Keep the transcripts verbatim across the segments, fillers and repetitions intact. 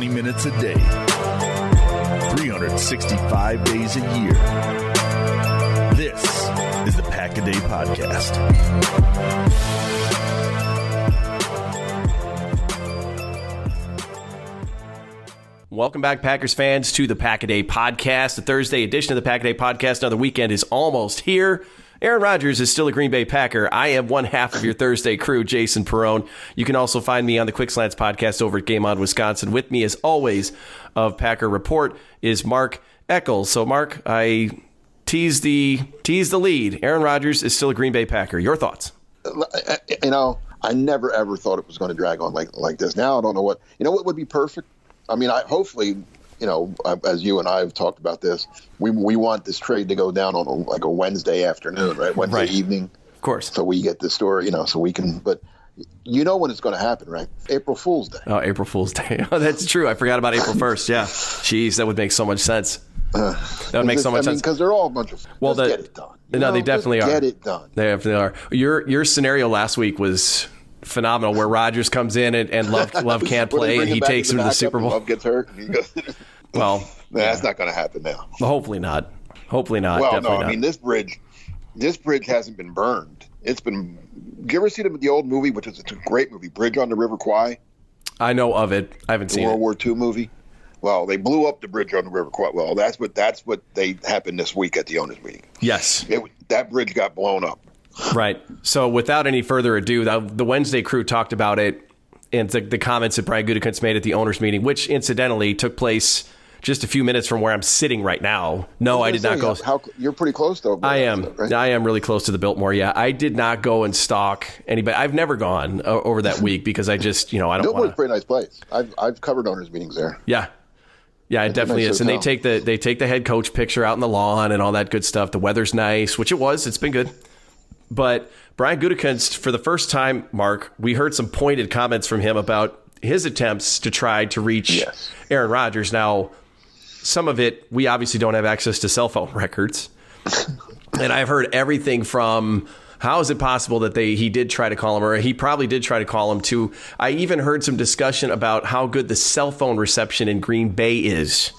twenty minutes a day, three hundred sixty-five days a year. This is the Pack a Day Podcast. Welcome back, Packers fans, to the Pack a Day Podcast, the Thursday edition of the Pack a Day Podcast. Now the weekend is almost here. Aaron Rodgers is still a Green Bay Packer. I am one half of your Thursday crew, Jason Perrone. You can also find me on the Quick Slants podcast over at Game On Wisconsin. With me, as always, of Packer Report is Mark Eccles. So, Mark, I tease the tease the lead. Aaron Rodgers is still a Green Bay Packer. Your thoughts? You know, I never ever thought it was going to drag on like like this. Now I don't know what you know. What would be perfect? I mean, I hopefully. You know, as you and I have talked about this, we we want this trade to go down on a, like a Wednesday afternoon, right? Wednesday right. evening. Of course. So we get the story, you know, so we can, but you know when it's going to happen, right? April Fool's Day. Oh, April Fool's Day. Oh, that's true. I forgot about April first. Yeah. Jeez, that would make so much sense. Uh, that would make so much I mean, sense. Because they're all a bunch of, well, just the, get it done. You no, know, they definitely just are. Get it done. They definitely are. Your, your scenario last week was phenomenal, where Rodgers comes in and, and Love, Love can't play, and he takes him to the Super Bowl. Love gets hurt. And he goes, well, nah, yeah. That's not going to happen now. Hopefully not. Hopefully not. Well, Definitely no, I not. mean, this bridge, this bridge hasn't been burned. It's been. Do you ever see the, the old movie, which is it's a great movie, Bridge on the River Kwai? I know of it. I haven't the seen World it. War Two movie. Well, they blew up the bridge on the River Kwai. Well, that's what that's what they happened this week at the owners' meeting. Yes, it, that bridge got blown up. Right. So, without any further ado, the, the Wednesday crew talked about it, and the, the comments that Brian Gutekunst made at the owners' meeting, which incidentally took place just a few minutes from where I'm sitting right now. No, I, I did not go. How, you're pretty close, though. I am. Stuff, right? I am really close to the Biltmore. Yeah, I did not go and stalk anybody. I've never gone uh, over that week because I just, you know, I don't. Biltmore's wanna... a pretty nice place. I've I've covered owners meetings there. Yeah, yeah, it it's definitely nice is. And hotel. they take the they take the head coach picture out in the lawn and all that good stuff. The weather's nice, which it was. It's been good. But Brian Gutekunst, for the first time, Mark, we heard some pointed comments from him about his attempts to try to reach yes. Aaron Rodgers. Now, some of it, we obviously don't have access to cell phone records. And I've heard everything from how is it possible that they he did try to call him, or he probably did try to call him, to I even heard some discussion about how good the cell phone reception in Green Bay is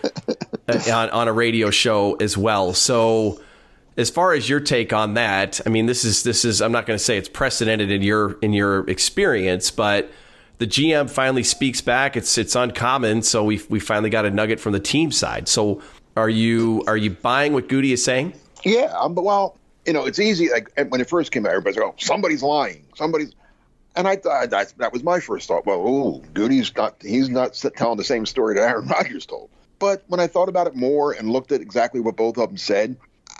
on, on a radio show as well. So as far as your take on that, I mean, this is this is I'm not going to say it's precedented in your in your experience, but the G M finally speaks back. It's it's uncommon, so we we finally got a nugget from the team side. So are you are you buying what Goody is saying? Yeah, um, but well, you know, it's easy. Like when it first came out, everybody's like, "Oh, somebody's lying. Somebody's," and I thought that that was my first thought. Well, ooh, Goody's not he's not telling the same story that Aaron Rodgers told. But when I thought about it more and looked at exactly what both of them said,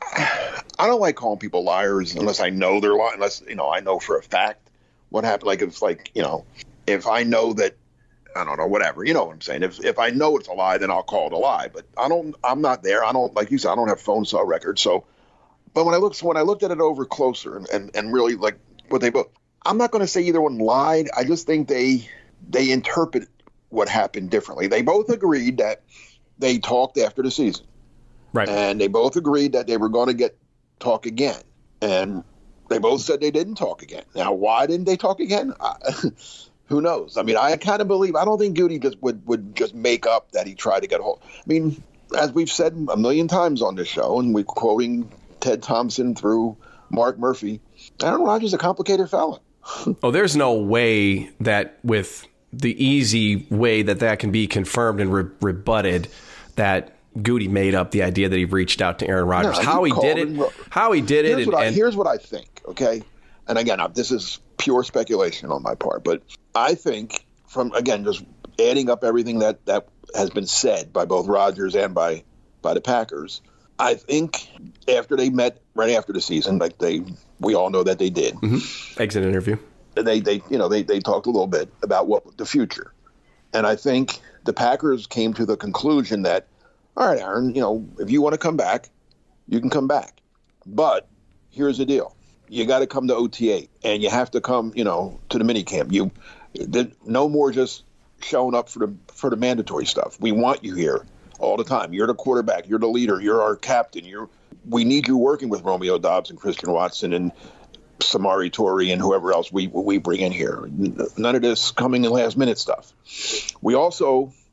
I don't like calling people liars unless I know they're lying. Unless you know, I know for a fact what happened. Like it's like you know. If I know that, I don't know, whatever, you know what I'm saying. If if I know it's a lie, then I'll call it a lie. But I don't, I'm not there. I don't, like you said, I don't have phone cell records. So, but when I looked, so when I looked at it over closer and, and, and really like what they both, I'm not going to say either one lied. I just think they they interpret what happened differently. They both agreed that they talked after the season, right? And they both agreed that they were going to get talk again, and they both said they didn't talk again. Now, why didn't they talk again? I, Who knows? I mean, I kind of believe, I don't think Goody just would, would just make up that he tried to get a hold. I mean, as we've said a million times on this show, and we're quoting Ted Thompson through Mark Murphy, Aaron Rodgers is a complicated fella. Oh, there's no way that with the easy way that that can be confirmed and re- rebutted that Goody made up the idea that he reached out to Aaron Rodgers. No, how he did it, and, how he did it. Here's, and, what I, and, here's what I think, okay? And again, this is pure speculation on my part, but I think from, again, just adding up everything that, that has been said by both Rodgers and by, by the Packers, I think after they met right after the season, like they, we all know that they did. Mm-hmm. Exit interview. They, they, you know, they, they talked a little bit about what the future. And I think the Packers came to the conclusion that, all right, Aaron, you know, if you want to come back, you can come back. But here's the deal. You got to come to O T A, and you have to come, you know, to the mini camp. You, no more just showing up for the for the mandatory stuff. We want you here all the time. You're the quarterback. You're the leader. You're our captain. You're. We need you working with Romeo Doubs and Christian Watson and Samori Toure and whoever else we we bring in here. None of this coming in last minute stuff. We also,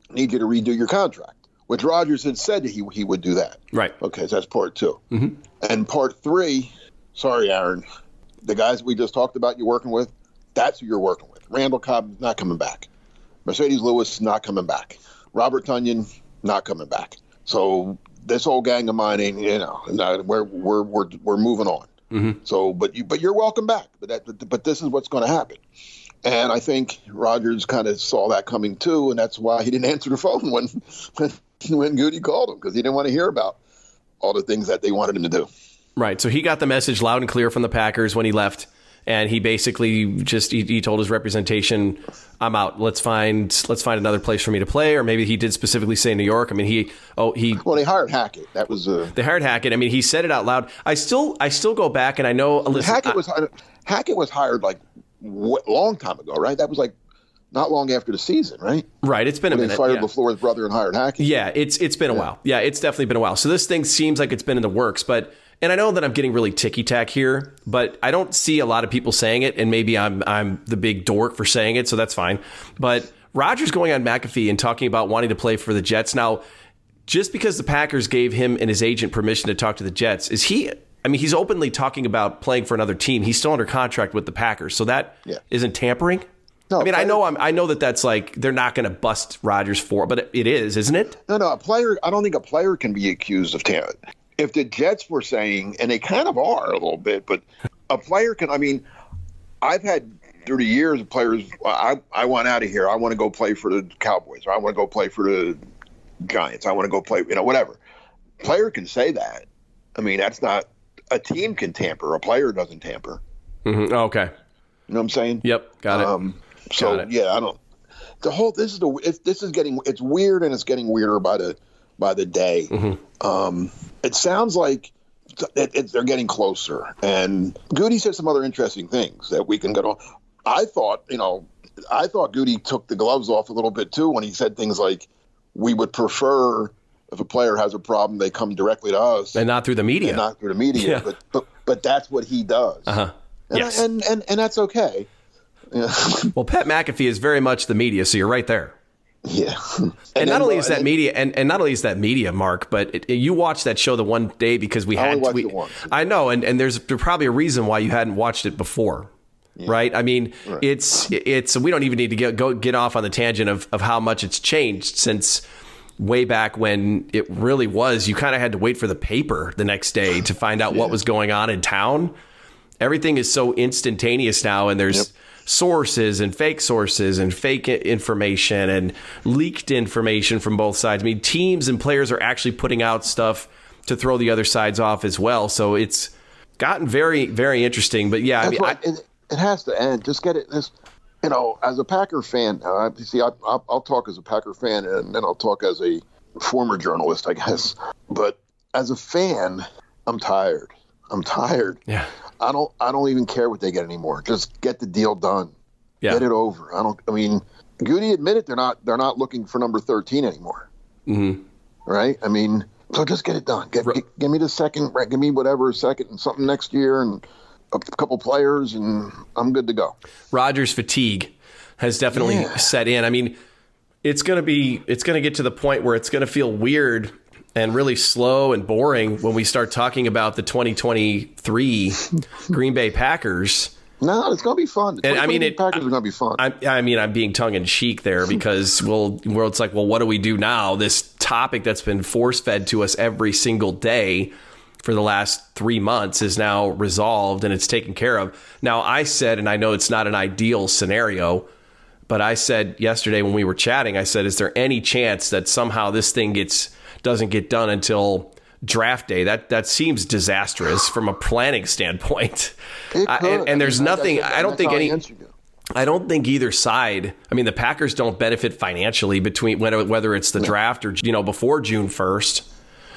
need you to redo your contract, which Rodgers had said he he would do that. Right. Okay, so that's part two. Mm-hmm. And part three, sorry, Aaron, the guys we just talked about you working with, that's who you're working with. Randall Cobb, not coming back. Mercedes Lewis, not coming back. Robert Tonyan, not coming back. So this whole gang of mine ain't, you know, we're we're we're we're moving on. Mm-hmm. So, but you but you're welcome back. But that but this is what's going to happen. And I think Rodgers kind of saw that coming too, and that's why he didn't answer the phone when when, when Goody called him, because he didn't want to hear about all the things that they wanted him to do. Right. So he got the message loud and clear from the Packers when he left, and he basically just he, he told his representation, "I'm out. Let's find let's find another place for me to play." Or maybe he did specifically say New York. I mean, he oh he well they hired Hackett. That was uh, they hired Hackett. I mean, he said it out loud. I still I still go back and I know listen, Hackett I, was Hackett was hired like what, long time ago, right? That was like not long after the season, right? Right. It's been when a minute. They fired yeah. LaFleur's brother and hired Hackett. Yeah, it's it's been a yeah. while. Yeah, it's definitely been a while. So this thing seems like it's been in the works, but and I know that I'm getting really ticky-tack here, but I don't see a lot of people saying it, and maybe I'm I'm the big dork for saying it, so that's fine. But Rodgers going on McAfee and talking about wanting to play for the Jets. Now, just because the Packers gave him and his agent permission to talk to the Jets, is he I mean, he's openly talking about playing for another team. He's still under contract with the Packers, so that yeah. isn't tampering? No, I mean, player, I know I'm, I know that that's like they're not going to bust Rodgers for, but it, it is, isn't it? No, no. A player. I don't think a player can be accused of tampering. If the Jets were saying, and they kind of are a little bit, but a player can. I mean, I've had through the years of players. I I want out of here. I want to go play for the Cowboys, or I want to go play for the Giants. I want to go play. You know, whatever. Player can say that. I mean, that's not a team can tamper. A player doesn't tamper. Mm-hmm. Oh, okay. You know what I'm saying? Yep. Got it. Um, so got it. yeah, I don't. The whole this is the it's, this is getting it's weird, and it's getting weirder by the by the day. Mm-hmm. Um, it sounds like it, it, they're getting closer. And Goody said some other interesting things that we can get on. I thought, you know, I thought Goody took the gloves off a little bit too when he said things like, "We would prefer if a player has a problem, they come directly to us and not through the media, and not through the media." Yeah. But but but that's what he does. Uh-huh. And, Yes. I, and and and that's okay. Yeah. Well, Pat McAfee is very much the media, so you're right there. Yeah. And, and not then, only is that and, media, and, and not only is that media, Mark, but it, you watched that show the one day because we I had. only watched we, it once. I know, and, and there's probably a reason why you hadn't watched it before, Yeah. right? I mean, Right. it's it's we don't even need to get go get off on the tangent of of how much it's changed since way back when it really was. You kind of had to wait for the paper the next day to find out Yeah. what was going on in town. Everything is so instantaneous now, and there's. Yep. sources and fake sources and fake information and leaked information from both sides. I mean, teams and players are actually putting out stuff to throw the other sides off as well. So it's gotten very, very interesting. But yeah, I That's mean, what, I, it, it has to end. Just get it. This, you know, as a Packer fan, uh, see, I, I'll, I'll talk as a Packer fan, and then I'll talk as a former journalist, I guess. But as a fan, I'm tired. I'm tired. yeah, I don't. I don't even care what they get anymore. Just get the deal done. yeah, Get it over. I don't. I mean, Goody admitted they're not. They're not looking for number thirteen anymore. mm-hmm. Right. I mean, so just get it done. Get, Right. gi- give me the second. Give me whatever second and something next year and a couple players, and I'm good to go. Rodgers fatigue has definitely Yeah. set in. I mean, it's going to be, it's going to get to the point where it's going to feel weird and really slow and boring when we start talking about the twenty twenty-three Green Bay Packers. No, it's going to be fun. The And I mean, it- Packers are going to be fun. I, I mean, I'm being tongue in cheek there because well, well, it's like, well, what do we do now? This topic that's been force fed to us every single day for the last three months is now resolved and it's taken care of. Now, I said, and I know it's not an ideal scenario, but I said yesterday when we were chatting, I said, is there any chance that somehow this thing gets doesn't get done until draft day? That that seems disastrous from a planning standpoint. It I- could. and, and there's I mean, nothing. that's- I don't that's think how I any. answered you. I don't think either side. I mean, the Packers don't benefit financially between whether whether it's the draft or you know before June first.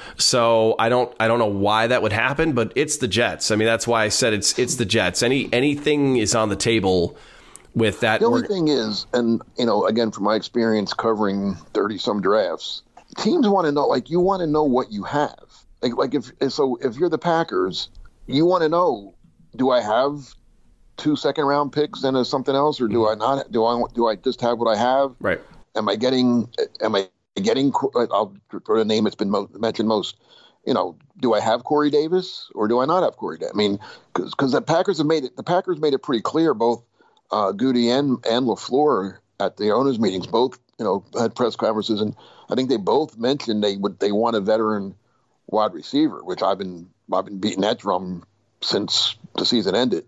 So I don't I don't know why that would happen, but it's the Jets. I mean, that's why I said it's it's the Jets. Any anything is on the table with that. The only org- thing is, and you know, again, from my experience covering thirty some drafts, teams want to know, like, you want to know what you have. Like, like if so, if you're the Packers, you want to know, do I have two second round picks and a something else, or do I not? Do I do I just have what I have? Right. am I getting am I getting? I'll throw a name that's been mo- mentioned most. You know, do I have Corey Davis or do I not have Corey Davis? I mean, because the Packers have made it. The Packers made it pretty clear, both uh, Goody and and LaFleur at the owners' meetings, both you know had press conferences, and I think they both mentioned they would they want a veteran wide receiver, which I've been I've been beating that drum since the season ended.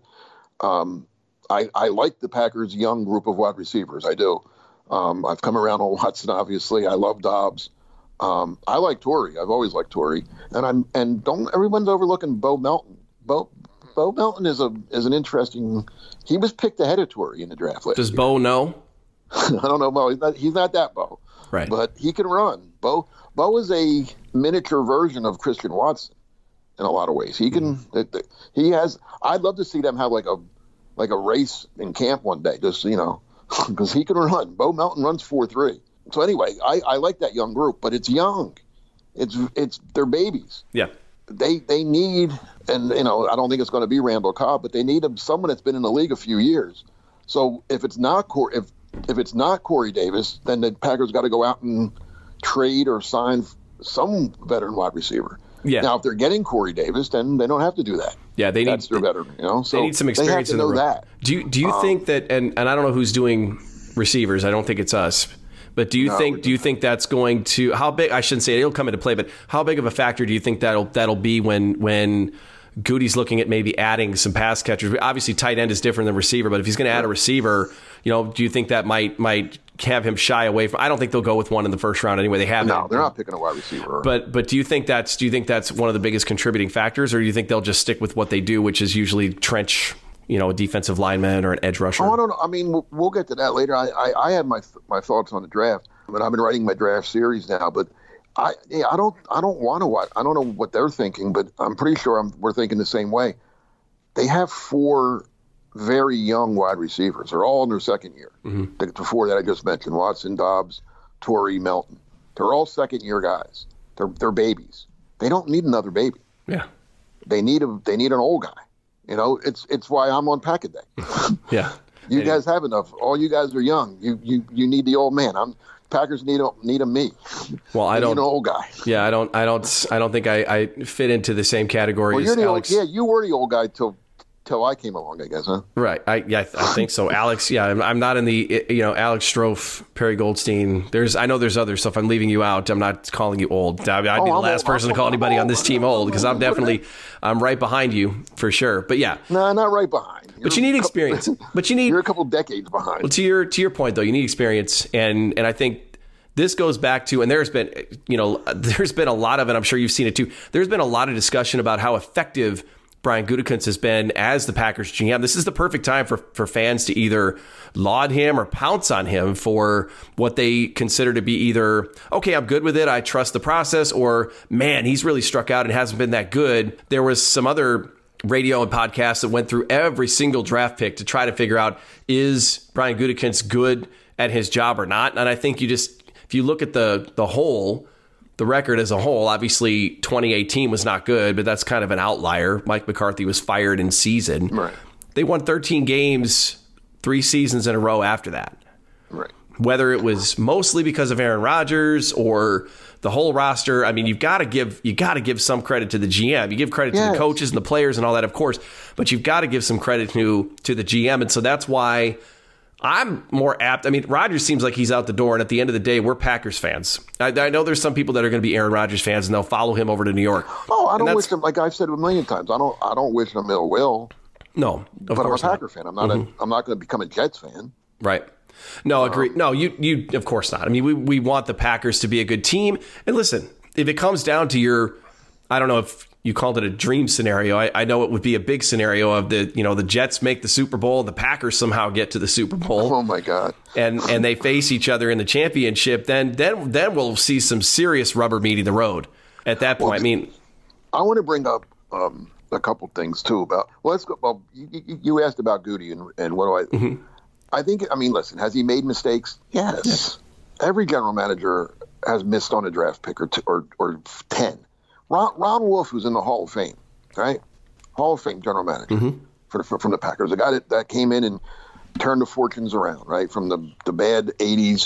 Um, I, I like the Packers' young group of wide receivers. I do. Um, I've come around on Watson, obviously. I love Dobbs. Um, I like Torrey. I've always liked Torrey. And I'm and don't everyone's overlooking Bo Melton. Bo Bo Melton is a is an interesting. He was picked ahead of Torrey in the draft last Does year. Bo know? I don't know Bo. He's not, he's not that Bo. Right. But he can run. Bo Bo is a miniature version of Christian Watson in a lot of ways. He can. Mm-hmm. He has. I'd love to see them have like a like a race in camp one day. Just you know, because he can run. Bo Melton runs four three. So anyway, I, I like that young group, but it's young. It's it's they're babies. Yeah. They they need, and you know, I don't think it's going to be Randall Cobb, but they need someone that's been in the league a few years. So if it's not if if it's not Corey Davis, then the Packers got to go out and trade or sign some veteran wide receiver. Yeah. Now, if they're getting Corey Davis, then they don't have to do that. Yeah, they That's need their veteran. You know, so they need some experience they have to in the know room. that. Do you do you Um, think that? And and I don't know who's doing receivers. I don't think it's us. But do you No, think we're do you think that's going to how big? I shouldn't say it'll come into play, but how big of a factor do you think that'll that'll be when when Goody's looking at maybe adding some pass catchers? Obviously, tight end is different than receiver, but if he's going to add a receiver, you know, do you think that might might have him shy away from? I don't think they'll go with one in the first round anyway. They have No, they're not picking a wide receiver. But but do you think that's do you think that's one of the biggest contributing factors, or do you think they'll just stick with what they do, which is usually trench, you know, a defensive lineman or an edge rusher? Oh, I don't know. I mean, we'll, we'll get to that later. I, I, I have my my thoughts on the draft, but I've been writing my draft series now. But I yeah, I don't I don't want to watch. I don't know what they're thinking, but I'm pretty sure I'm, we're thinking the same way. They have four very young wide receivers. They're all in their second year. Mm-hmm. The, the four that I just mentioned: Watson, Dobbs, Torrey, Melton. They're all second year guys. They're they're babies. They don't need another baby. Yeah, they need a they need an old guy. You know, it's it's why I'm on Pack a Day. Yeah, you guys have enough. All you guys are young. You you you need the old man. I'm Packers need a, need a me. Well, I they don't. need an old guy. Yeah, I don't. I don't. I don't think I, I fit into the same category Well, as you're the Alex. old, yeah, you were the old guy till till I came along, I guess, huh? Right. I yeah, I, th- I think so. Alex. Yeah, I'm, I'm not in the you know Alex Strofe, Perry Goldstein. There's I know there's other stuff. I'm leaving you out. I'm not calling you old. I, I'd Oh, be the I'm last old. person to call anybody on this team old because I'm definitely I'm right behind you for sure. But yeah. No, not right behind. You're But you need a couple- experience. But you need. You're a couple decades behind. Well, to your to your point though, you need experience, and and I think this goes back to, and there's been you know there's been a lot of, and I'm sure you've seen it too. There's been a lot of discussion about how effective Brian Gutekunst has been as the Packers G M. This is the perfect time for for fans to either laud him or pounce on him for what they consider to be either, okay, I'm good with it, I trust the process, or man, he's really struck out and hasn't been that good. There was some other radio and podcasts that went through every single draft pick to try to figure out, is Brian Gutekunst good at his job or not? And I think you just, if you look at the the whole, the record as a whole, obviously twenty eighteen was not good, but that's kind of an outlier. Mike McCarthy was fired in season. Right. They won thirteen games, three seasons in a row after that. Right. Whether it was mostly because of Aaron Rodgers or the whole roster, I mean, you've got to give you got to give some credit to the G M. You give credit Yes. to the coaches and the players and all that, of course, but you've got to give some credit to to the G M. And so that's why I'm more apt. I mean, Rodgers seems like he's out the door, and at the end of the day, we're Packers fans. I, I know there's some people that are going to be Aaron Rodgers fans, and they'll follow him over to New York. Oh, I And don't that's- wish him. Like I've said a million times, I don't. I don't wish him ill will. No, of But I'm a course not. Packer fan. I'm not. A, I'm not going to become a Jets fan. Right. No, agree. No, you, you, of course not. I mean, we, we want the Packers to be a good team. And listen, if it comes down to your, I don't know if you called it a dream scenario. I, I know it would be a big scenario of the, you know, the Jets make the Super Bowl, the Packers somehow get to the Super Bowl. Oh my God. And and they face each other in the championship. Then then then we'll see some serious rubber meeting the road. At that point, Well, I mean, I want to bring up um, a couple things too about. Well, let's go. Well, you, you- you asked about Goody and and what do I? Mm-hmm. I think. I mean, listen. Has he made mistakes? Yes. Every general manager has missed on a draft pick or two, or or ten. Ron, Ron Wolf was in the Hall of Fame, right? Hall of Fame general manager Mm-hmm. for, for from the Packers. The guy that, that came in and turned the fortunes around, right? From the the bad eighties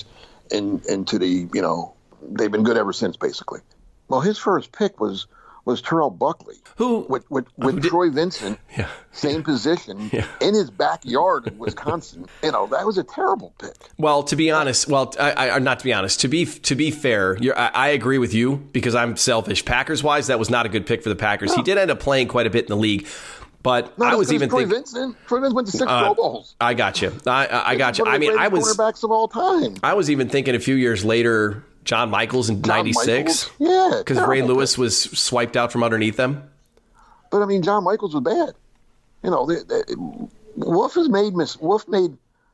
in, into the, you know, they've been good ever since, basically. Well, his first pick was was Terrell Buckley, who with with, with who did, Troy Vincent, yeah. same position yeah. in his backyard in Wisconsin. You know, that was a terrible pick. Well, to be honest, well, I, I not to be honest, to be to be fair, you're, I, I agree with you because I'm selfish. Packers wise, that was not a good pick for the Packers. No. He did end up playing quite a bit in the league. But Not I was even Troy thinking. Vincent. Troy Vincent went to six uh, Pro Bowls. I got you. I, I, I got you. One of I the mean, I was quarterbacks of all time. I was even thinking a few years later, John Michaels in ninety-six. Yeah, because Ray Lewis pick. was swiped out from underneath them. But I mean, John Michaels was bad. You know, they, they, Wolf has made mis. Wolf made.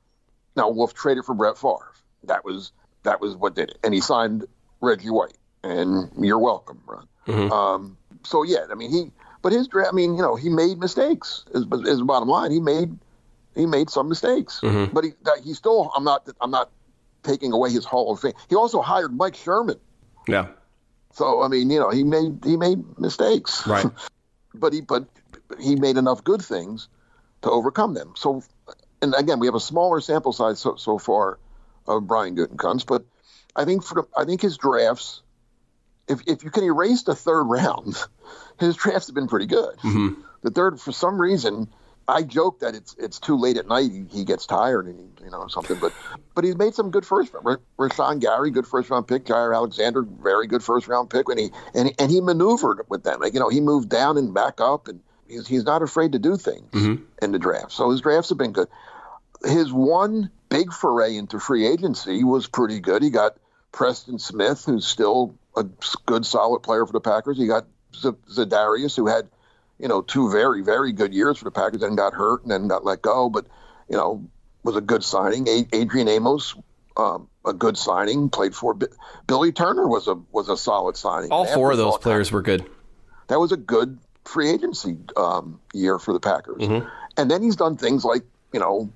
Now Wolf traded for Brett Favre. That was that was what did it, and he signed Reggie White. And you're welcome, Ron. Mm-hmm. Um, so yeah, I mean he. But his draft, I mean, you know, he made mistakes. Is, is the bottom line. He made he made some mistakes. Mm-hmm. But he he still. I'm not. I'm not taking away his Hall of Fame. He also hired Mike Sherman. Yeah. So I mean, you know, he made he made mistakes. Right. but he but he made enough good things to overcome them. So, and again, we have a smaller sample size so, so far of Brian Gutekunst, but I think for the, I think his drafts, if if you can erase the third round. His drafts have been pretty good. Mm-hmm. The third, for some reason, I joke that it's it's too late at night. He, he gets tired and he, you know something, but but he's made some good first round. Rashawn Gary, good first round pick. Jair Alexander, very good first round pick. And he and and he maneuvered with them. Like, you know, he moved down and back up, and he's he's not afraid to do things mm-hmm. in the draft. So his drafts have been good. His one big foray into free agency was pretty good. He got Preston Smith, who's still a good, solid player for the Packers. He got Za'Darius, who had, you know, two very, very good years for the Packers, and got hurt and then got let go, but, you know, was a good signing. A- Adrian Amos, um, a good signing, played for B- Billy Turner was a was a solid signing. All four of those players were good. That was a good free agency um, year for the Packers. Mm-hmm. And then he's done things like, you know,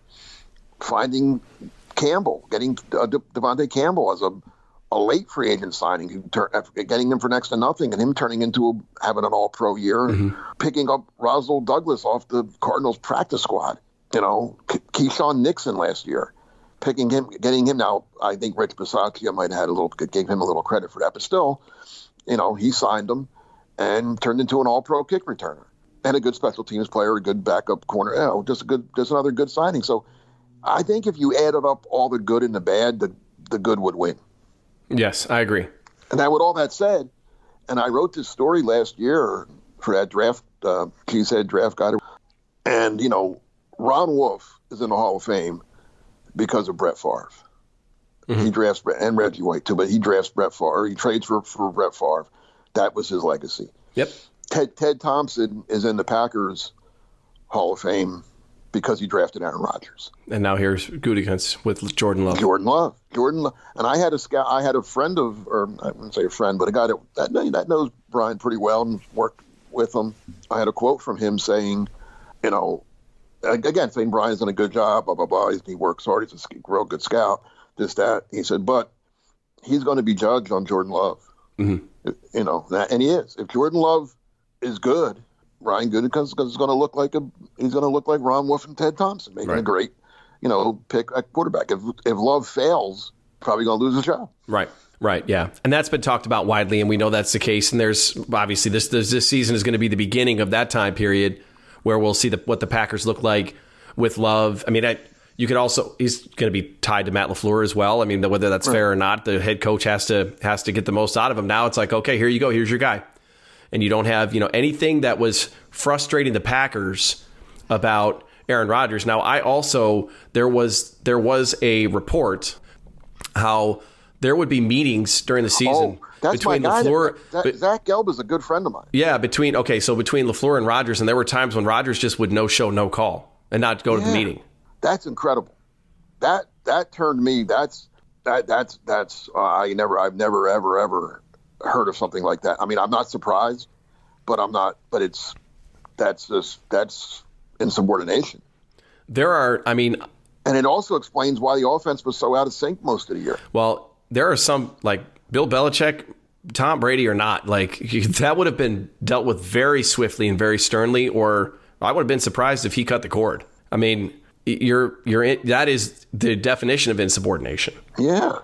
finding Campbell, getting uh, De- Devontae Campbell as a a late free agent signing, who turn, getting him for next to nothing, and him turning into a, having an all-pro year, mm-hmm. and picking up Roswell Douglas off the Cardinals practice squad. You know, Ke- Keyshawn Nixon last year, picking him, getting him. Now, I think Rich Bisaccia might have had a little, gave him a little credit for that, but still, you know, he signed him and turned into an all-pro kick returner and a good special teams player, a good backup corner. You know, just a good, just another good signing. So, I think if you added up all the good and the bad, the the good would win. Yes, I agree. And now, with all that said, and I wrote this story last year for that draft, uh, G said draft guide, and, you know, Ron Wolf is in the Hall of Fame because of Brett Favre. Mm-hmm. He drafts, and Reggie White too, but he drafts Brett Favre. He trades for, for Brett Favre. That was his legacy. Yep. Ted, Ted Thompson is in the Packers Hall of Fame because he drafted Aaron Rodgers. And now here's Gutekunst with Jordan Love. Jordan Love. Jordan Love. And I had a scout, I had a friend of, or I wouldn't say a friend, but a guy that, that, that knows Brian pretty well and worked with him. I had a quote from him saying, you know, again, saying Brian's done a good job, blah, blah, blah. He works hard. He's a real good scout, this, that. He said, but he's going to be judged on Jordan Love. Mm-hmm. You know, and he is. If Jordan Love is good, Ryan Gutekunst is going to look like a he's going to look like Ron Wolf and Ted Thompson, making right. a great, you know, pick at quarterback. If if Love fails, probably going to lose his job. Right, right, yeah, and that's been talked about widely, and we know that's the case. And there's obviously this this, this season is going to be the beginning of that time period where we'll see the, what the Packers look like with Love. I mean, I, you could also he's going to be tied to Matt LaFleur as well. I mean, whether that's right. fair or not, the head coach has to has to get the most out of him. Now it's like, okay, here you go, here's your guy. And you don't have, you know, anything that was frustrating the Packers about Aaron Rodgers. Now, I also, there was there was a report how there would be meetings during the season oh, that's between my guy. LaFleur. That, that, Zach Gelb is a good friend of mine. Yeah, between, okay, so between LaFleur and Rodgers, and there were times when Rodgers just would no show, no call and not go yeah, to the meeting. That's incredible. That that turned me, that's, that that's, that's, uh, I never, I've never, ever, ever heard of something like that. I mean, I'm not surprised, but I'm not, but it's, that's just, that's insubordination. There are, I mean, and it also explains why the offense was so out of sync most of the year. Well, there are some, like Bill Belichick, Tom Brady or not, like that would have been dealt with very swiftly and very sternly, or I would have been surprised if he cut the cord. I mean, you're, you're, in, that is the definition of insubordination. Yeah.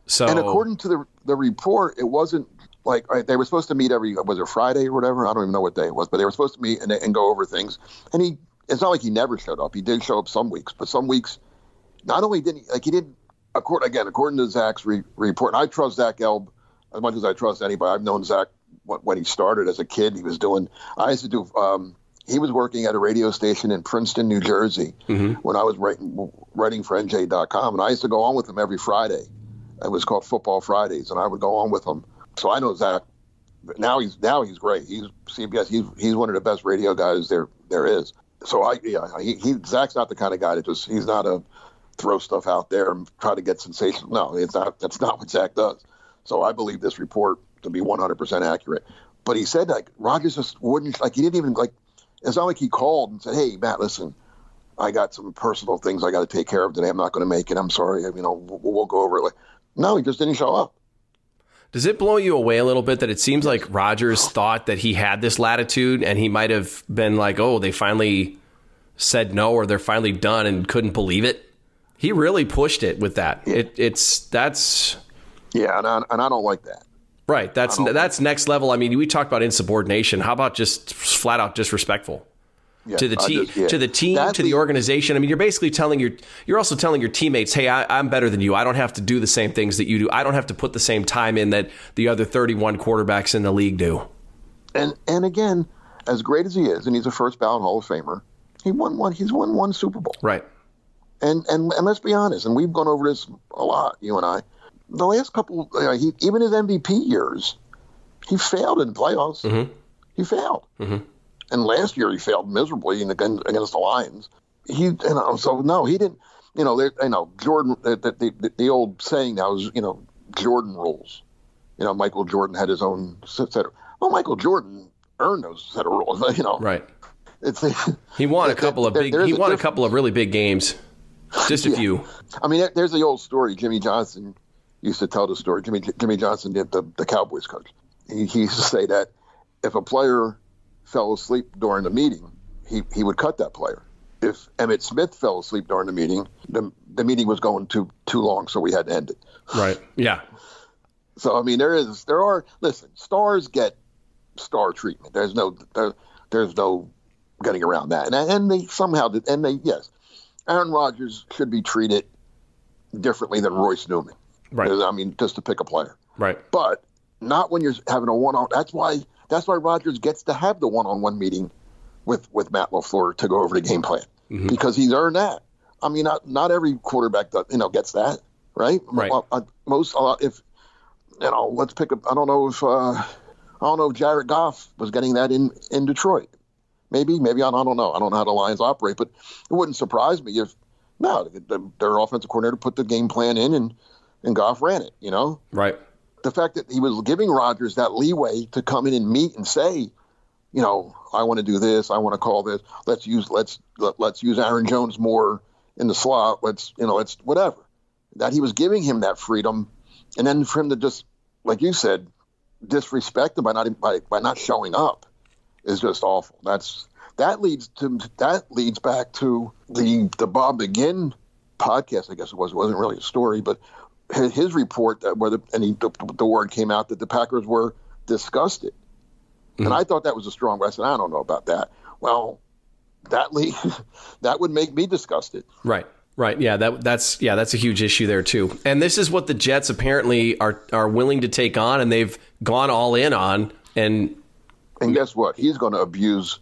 So, and according to the the report, it wasn't like right, they were supposed to meet every was it Friday or whatever. I don't even know what day it was, but they were supposed to meet and, and go over things. And he, it's not like he never showed up. He did show up some weeks, but some weeks, not only didn't he, like he didn't. According, again, according to Zach's re, report, and I trust Zach Gelb as much as I trust anybody. I've known Zach when he started as a kid. He was doing. I used to do. Um, he was working at a radio station in Princeton, New Jersey, mm-hmm. when I was writing writing for N J dot com, and I used to go on with him every Friday. It was called Football Fridays, and I would go on with him. So I know Zach. Now he's now he's great. He's C B S. He's he's one of the best radio guys there there is. So I yeah. He, he Zach's not the kind of guy that just he's not a throw stuff out there and try to get sensational. No, it's not. That's not what Zach does. So I believe this report to be one hundred percent accurate. But he said like Rodgers just wouldn't like he didn't even like. It's not like he called and said, "Hey Matt, listen, I got some personal things I got to take care of today. I'm not going to make it. I'm sorry. You know, we'll, we'll go over it." Like, no, he just didn't show up. Does it blow you away a little bit that it seems like Rodgers thought that he had this latitude and he might have been like, "Oh, they finally said no," or they're finally done and couldn't believe it? He really pushed it with that. Yeah. It, it's that's yeah, and I, and I don't like that. Right. That's that's next level. I mean, we talked about insubordination. How about just flat out disrespectful yeah, to the team, yeah. to the team, that's to the, the organization? I mean, you're basically telling your you're also telling your teammates, "Hey, I, I'm better than you. I don't have to do the same things that you do. I don't have to put the same time in that the other thirty-one quarterbacks in the league do." And and again, as great as he is, and he's a first ballot Hall of Famer, he won one. He's won one Super Bowl. Right. And, and and let's be honest, and we've gone over this a lot, you and I. The last couple, you know, he, even his M V P years, he failed in the playoffs. Mm-hmm. He failed. Mm-hmm. And last year he failed miserably in the, against the Lions. He, you know, so no, he didn't. You know, you know, Jordan. The, the, the, the old saying now is, you know, Jordan rules. You know, Michael Jordan had his own set of. Well, Michael Jordan earned those set of rules. You know, right. It's he won a couple of big. He won a couple of really big games. Just a yeah. few. I mean, there's the old story. Jimmy Johnson used to tell the story. Jimmy Jimmy Johnson did the, the Cowboys coach. He, he used to say that if a player fell asleep during the meeting, he, he would cut that player. If Emmitt Smith fell asleep during the meeting, the the meeting was going too too long, so we had to end it. Right. Yeah. So I mean, there is there are listen. Stars get star treatment. There's no there, there's no getting around that. And and they somehow did. And they yes. Aaron Rodgers should be treated differently than Royce Newman. Right. I mean, just to pick a player. Right. But not when you're having a one-on. That's why. That's why Rodgers gets to have the one-on-one meeting with with Matt LaFleur to go over the game plan mm-hmm. because he's earned that. I mean, not not every quarterback does, you know gets that, right? Right. Most uh, if you know, let's pick up. I don't know if uh, I don't know if Jared Goff was getting that in in Detroit. Maybe, maybe I don't know. I don't know how the Lions operate, but it wouldn't surprise me if no, the, their offensive coordinator put the game plan in and and Goff ran it. You know, right. The fact that he was giving Rodgers that leeway to come in and meet and say, you know, I want to do this, I want to call this. Let's use let's let, let's use Aaron Jones more in the slot. Let's you know, let's whatever. That he was giving him that freedom, and then for him to just, like you said, disrespect him by not by by not showing up is just awful. That's that leads to that leads back to the the Bob McGinn podcast. I guess it was it wasn't really a story, but his, his report that where the and he, the, the word came out that the Packers were disgusted, mm-hmm. and I thought that was a strong word. I said I don't know about that. Well, that lead, that would make me disgusted. Right. Right. Yeah, that that's yeah, that's a huge issue there too. And this is what the Jets apparently are are willing to take on, and they've gone all in on. And and guess what? He's going to abuse,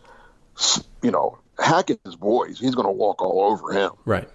you know, Hackett's boys. He's going to walk all over him. Right.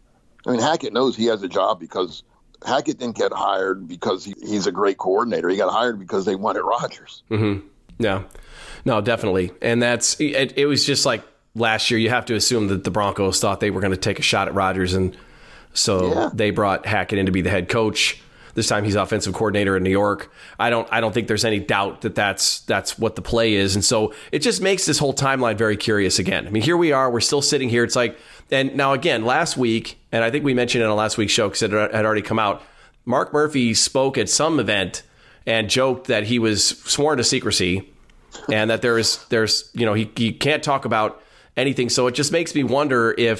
I mean, Hackett knows he has a job because Hackett didn't get hired because he, he's a great coordinator. He got hired because they wanted Rodgers. Mm-hmm. Yeah. No, definitely. And that's it, it was just like last year. You have to assume that the Broncos thought they were going to take a shot at Rodgers, and so yeah. they brought Hackett in to be the head coach. This time he's offensive coordinator in New York. I don't I don't think there's any doubt that that's that's what the play is. And so it just makes this whole timeline very curious again. I mean, here we are. We're still sitting here. It's like, and now again, last week, and I think we mentioned it on last week's show because it had already come out, Mark Murphy spoke at some event and joked that he was sworn to secrecy and that there is there's, you know, he, he can't talk about anything. So it just makes me wonder if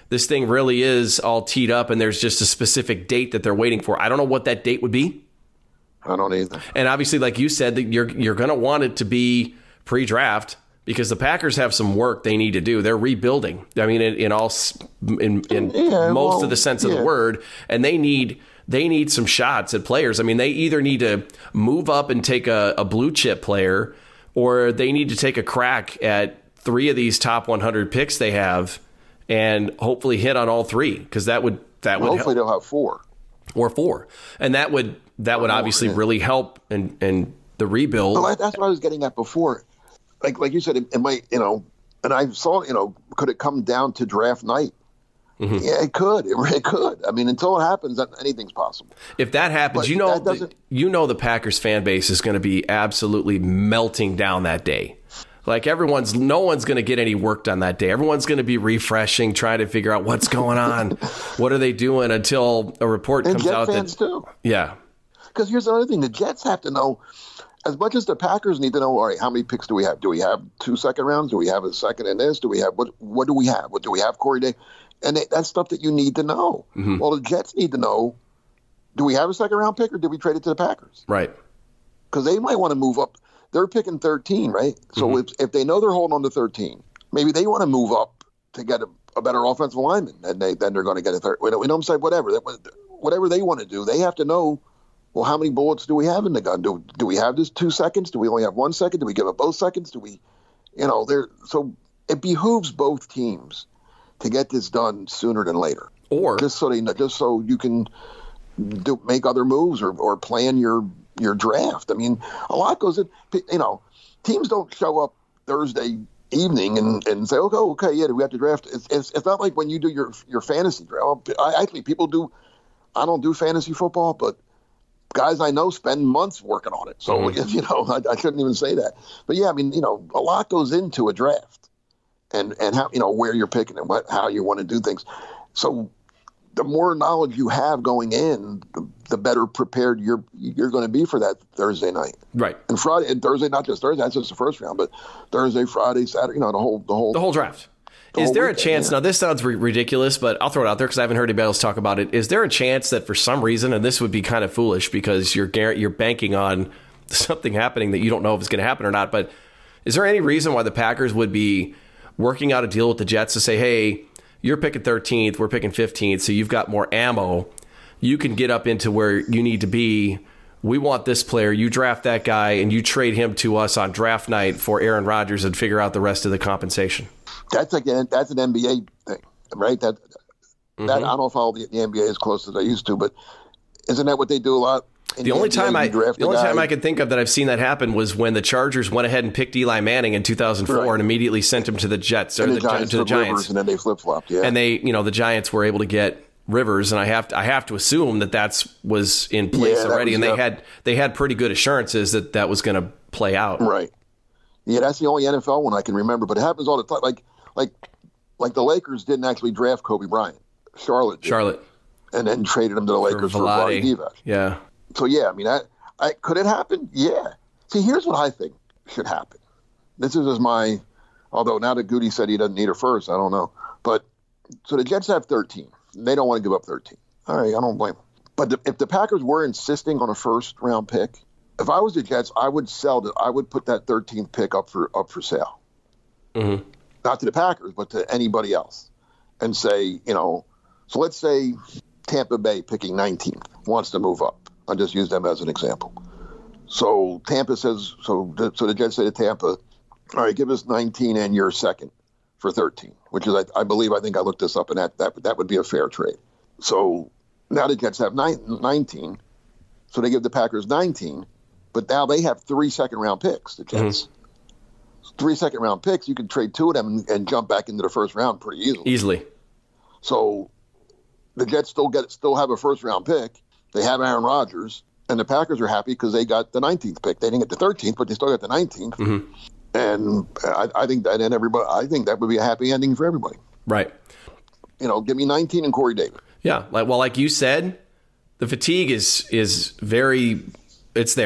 this thing really is all teed up and there's just a specific date that they're waiting for. I don't know what that date would be. I don't either. And obviously, like you said, that you're you're going to want it to be pre-draft because the Packers have some work they need to do. They're rebuilding. I mean, in, in all in, in yeah, most well, of the sense of yeah. the word, and they need they need some shots at players. I mean, they either need to move up and take a, a blue chip player, or they need to take a crack at three of these top one hundred picks they have, and hopefully hit on all three, because that would that well, would hopefully help. they'll have four or four, and that would that would or obviously more, yeah. really help and and the rebuild. Well, that's what I was getting at before. Like like you said, it, it might, you know, and I saw, you know, could it come down to draft night? Mm-hmm. Yeah, it could. It, it could. I mean, until it happens, anything's possible. If that happens, But you know, that doesn't- you know, the Packers fan base is going to be absolutely melting down that day. Like everyone's, no one's going to get any work done that day. Everyone's going to be refreshing, trying to figure out what's going on, what are they doing until a report And comes Jet out fans that, too. yeah, Because here's another thing: the Jets have to know, as much as the Packers need to know. All right, how many picks do we have? Do we have two second rounds? Do we have a second in this? Do we have what? What do we have? What do we have? Corey Day, and they, that's stuff that you need to know. Mm-hmm. Well, the Jets need to know: do we have a second round pick, or did we trade it to the Packers? right. Because they might want to move up. They're picking thirteen, right? So Mm-hmm. if if they know they're holding on to thirteen, maybe they want to move up to get a, a better offensive lineman, and they then they're going to get a third. We know, we know I'm saying whatever that whatever they want to do, they have to know. Well, how many bullets do we have in the gun? Do do we have this two seconds? Do we only have one second? Do we give up both seconds? Do we, you know, there? So it behooves both teams to get this done sooner than later, Or just so they know, just so you can do make other moves or, or plan your your draft. I mean, a lot goes in. You know, teams don't show up Thursday evening and, and say, okay, okay, yeah, do we have to draft? It's, it's it's not like when you do your your fantasy draft. I, actually, people do. I don't do fantasy football, but guys I know spend months working on it. So, mm-hmm. you know, I, I shouldn't even say that. But, yeah, I mean, you know, a lot goes into a draft and, and how, you know, where you're picking and what, how you want to do things. So the more knowledge you have going in, the, the better prepared you're you're going to be for that Thursday night. right. And Friday and Thursday, not just Thursday, that's just the first round, but Thursday, Friday, Saturday, you know, the whole the whole The whole draft. The Is whole there a weekend, chance, yeah. now this sounds r- ridiculous, but I'll throw it out there because I haven't heard anybody else talk about it. Is there a chance that for some reason, and this would be kind of foolish because you're gar- you're banking on something happening that you don't know if it's going to happen or not, but is there any reason why the Packers would be working out a deal with the Jets to say, hey, you're picking thirteenth, we're picking fifteenth, so you've got more ammo. You can get up into where you need to be. We want this player. You draft that guy and you trade him to us on draft night for Aaron Rodgers and figure out the rest of the compensation. That's like an, that's an N B A thing, right? That Mm-hmm. that I don't know if all the, the N B A is close as I used to, but isn't that what they do a lot? In The only N B A, time I you draft the only a guy- time I can think of that I've seen that happen was when the Chargers went ahead and picked Eli Manning in two thousand four Right. and immediately sent him to the Jets or and the, the Giants to the took Giants. Rivers, and then they flip flopped. Yeah, And they, you know, the Giants were able to get Rivers, and I have to, I have to assume that that's was in place Yeah, that already, was- and they yeah. had they had pretty good assurances that that was going to play out. right. Yeah, that's the only N F L one I can remember, but it happens all the time. Like like like the Lakers didn't actually draft Kobe Bryant. Charlotte did, Charlotte and then traded him to the Lakers for Vlade. Vlade Divac. Yeah. So yeah, I mean, I, I could it happen? Yeah. See, here's what I think should happen. This is just my, although now that Goody said he doesn't need her first, I don't know. But so the Jets have thirteen. They don't want to give up thirteen. All right, I don't blame them. But the, if the Packers were insisting on a first round pick, if I was the Jets, I would sell it. I would put that thirteenth pick up for up for sale. Mm-hmm. Not to the Packers, but to anybody else, and say, you know, so let's say Tampa Bay picking nineteenth wants to move up. I'll just use them as an example. So Tampa says, so the, so the Jets say to Tampa, all right, give us nineteen and your second for thirteen, which is, I, I believe, I think I looked this up, and that, that that would be a fair trade. So now the Jets have nine, nineteen, so they give the Packers nineteen, but now they have three second round picks, the Jets. Mm-hmm. Three second round picks, you can trade two of them and, and jump back into the first round pretty easily. Easily. So the Jets still get still have a first round pick. They have Aaron Rodgers, and the Packers are happy because they got the nineteenth pick. They didn't get the thirteenth, but they still got the nineteenth. Mm-hmm. And I, I think that and everybody, I think that would be a happy ending for everybody. Right. You know, give me nineteen and Corey Davis. Yeah. Like, well, like you said, the fatigue is is very, it's there.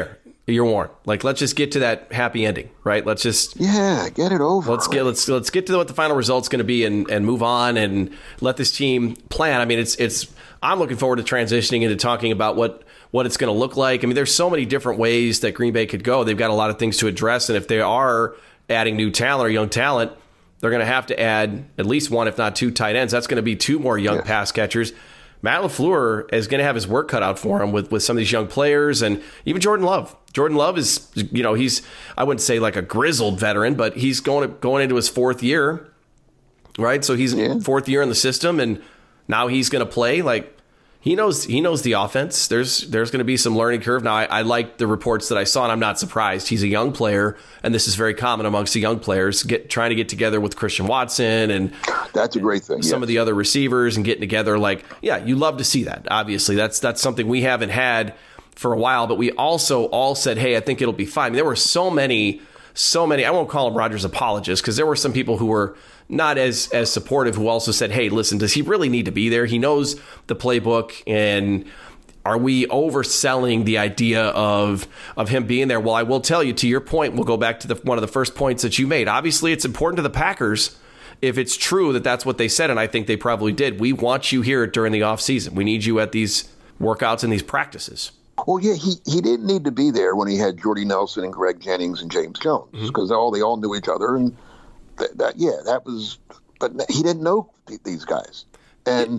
You're warned. Like, let's just get to that happy ending, right? Let's just yeah, get it over. Let's get let's let's get to what the final result's going to be and, and move on and let this team plan. I mean, it's it's. I'm looking forward to transitioning into talking about what what it's going to look like. I mean, there's so many different ways that Green Bay could go. They've got a lot of things to address, and if they are adding new talent or young talent, they're going to have to add at least one, if not two, tight ends. That's going to be two more young yeah. pass catchers. Matt LaFleur is going to have his work cut out for him with, with some of these young players, and even Jordan Love. Jordan Love is, you know, he's, I wouldn't say like a grizzled veteran, but he's going to, going into his fourth year, right? So he's yeah. fourth year in the system, and now he's going to play. Like, he knows he knows the offense. There's there's going to be some learning curve. Now, I, I like the reports that I saw, and I'm not surprised. He's a young player, and this is very common amongst the young players, get trying to get together with Christian Watson and that's a great thing. Some yes. of the other receivers and getting together. Like, yeah, you love to see that. Obviously, that's that's something we haven't had for a while. But we also all said, hey, I think it'll be fine. I mean, there were so many, so many. I won't call them Rodgers apologists because there were some people who were not as as supportive who also said, hey, listen, does he really need to be there? He knows the playbook, and are we overselling the idea of of him being there? Well, I will tell you, to your point, we'll go back to the one of the first points that you made. Obviously, it's important to the Packers if it's true that that's what they said, and I think they probably did. We want you here during the offseason. We need you at these workouts and these practices. Well, yeah, he, he didn't need to be there when he had Jordy Nelson and Greg Jennings and James Jones because mm-hmm. all they all knew each other, and that, that yeah, that was. But he didn't know th- these guys, and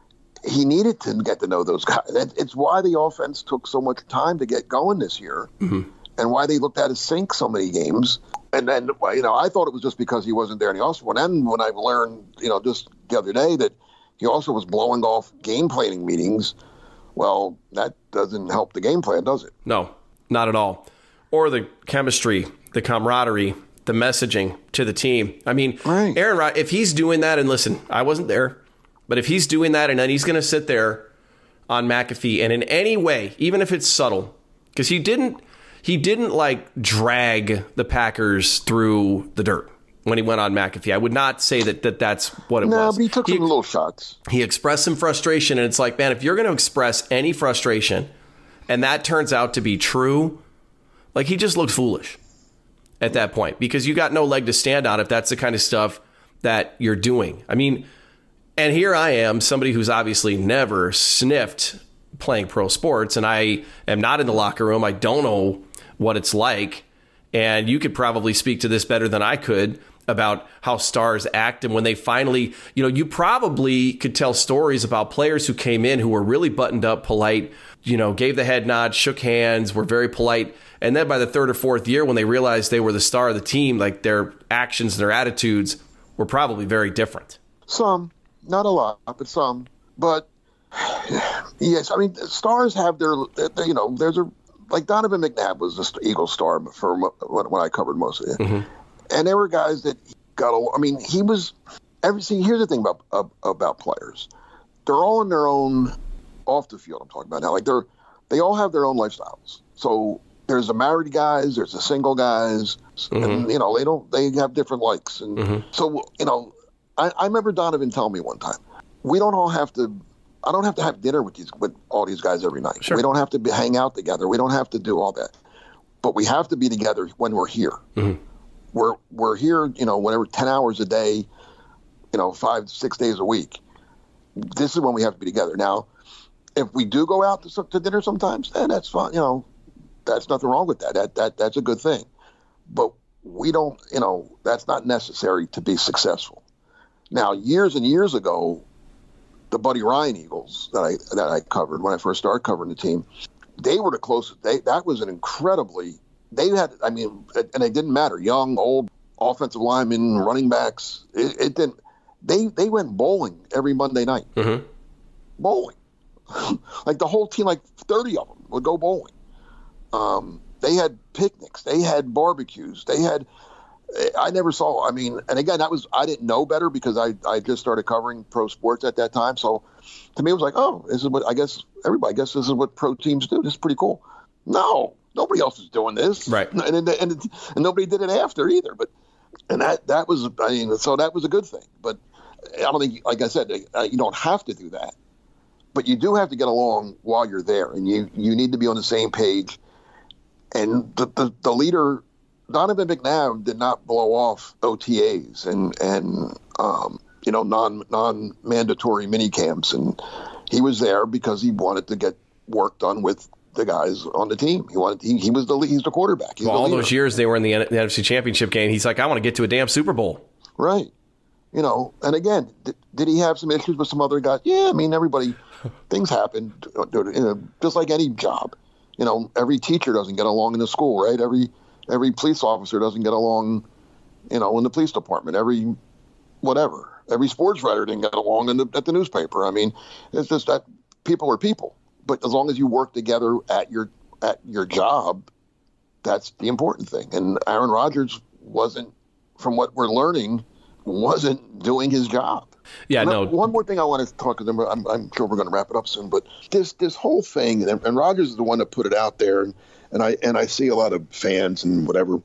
he needed to get to know those guys. It's why the offense took so much time to get going this year, mm-hmm. and why they looked at his sink so many games. And then, you know, I thought it was just because he wasn't there, and he also went in when I learned, you know, just the other day that he also was blowing off game planning meetings. Well, that doesn't help the game plan, does it? No, not at all. Or the chemistry, the camaraderie, the messaging to the team. I mean, right. Aaron Rodgers, if he's doing that, and listen, I wasn't there, but if he's doing that and then he's going to sit there on McAfee and in any way, even if it's subtle, because he didn't, he didn't like drag the Packers through the dirt when he went on McAfee. I would not say that, that that's what it no, was. No, but he took he, some little shots. He expressed some frustration, and it's like, man, if you're going to express any frustration and that turns out to be true, like he just looked foolish at that point because you got no leg to stand on if that's the kind of stuff that you're doing. I mean, and here I am, somebody who's obviously never sniffed playing pro sports, and I am not in the locker room. I don't know what it's like. And you could probably speak to this better than I could about how stars act. And when they finally, you know, you probably could tell stories about players who came in who were really buttoned up, polite, you know, gave the head nod, shook hands, were very polite. And then by the third or fourth year, when they realized they were the star of the team, like their actions and their attitudes were probably very different. Some, not a lot, but some. But yes, I mean, stars have their, their you know, there's a, like Donovan McNabb was the Eagle star for when I covered most of it. Mm-hmm. And there were guys that got a, I mean, he was, every, see, here's the thing about, uh, about players. They're all in their own, off the field I'm talking about now, like they're, they all have their own lifestyles. So there's the married guys, there's the single guys, mm-hmm. and, you know, they don't, they have different likes. And mm-hmm. so, you know, I, I remember Donovan telling me one time, we don't all have to, I don't have to have dinner with these with all these guys every night. Sure. We don't have to be, hang out together. We don't have to do all that. But we have to be together when we're here. Mm-hmm. We're we're here, you know, whenever ten hours a day, you know, five, six days a week. This is when we have to be together. Now, if we do go out to, to dinner sometimes, then that's fine. You know, that's nothing wrong with that. That that that's a good thing. But we don't, you know, that's not necessary to be successful. Now, years and years ago, the Buddy Ryan Eagles that I that I covered when I first started covering the team, they were the closest. They that was an incredibly. They had, I mean, and it didn't matter, young, old, offensive linemen, running backs. It, it didn't. They they went bowling every Monday night. Mm-hmm. Bowling, like the whole team, like thirty of them would go bowling. Um, they had picnics. They had barbecues. They had. I never saw, I mean, and again, that was, I didn't know better because I, I just started covering pro sports at that time. So to me, it was like, oh, this is what, I guess, everybody, I guess this is what pro teams do. This is pretty cool. No, nobody else is doing this. Right. And, and, and, and nobody did it after either. But, and that, that was, I mean, so that was a good thing. But I don't think, like I said, you don't have to do that. But you do have to get along while you're there. And you, you need to be on the same page. and the, the, the leader, Donovan McNabb, did not blow off O T As and, and um, you know, non, non-mandatory mini camps. And he was there because he wanted to get work done with the guys on the team. He wanted. He, he was the he's the quarterback. He's well, the all leader. those years they were in the, N- the N F C Championship game. He's like, I want to get to a damn Super Bowl. Right. You know, and again, did, did he have some issues with some other guys? Yeah, I mean, everybody, things happen, you know, just like any job. You know, every teacher doesn't get along in the school, right? Every every police officer doesn't get along, you know, in the police department. Every whatever. Every sports writer didn't get along in the, at the newspaper. I mean, it's just that people are people. But as long as you work together at your at your job, that's the important thing. And Aaron Rodgers wasn't, from what we're learning, wasn't doing his job. Yeah, now, no. One more thing I want to talk to them. I'm, I'm sure we're going to wrap it up soon. But this this whole thing, and, and Rodgers is the one that put it out there, and, and I and I see a lot of fans and whatever,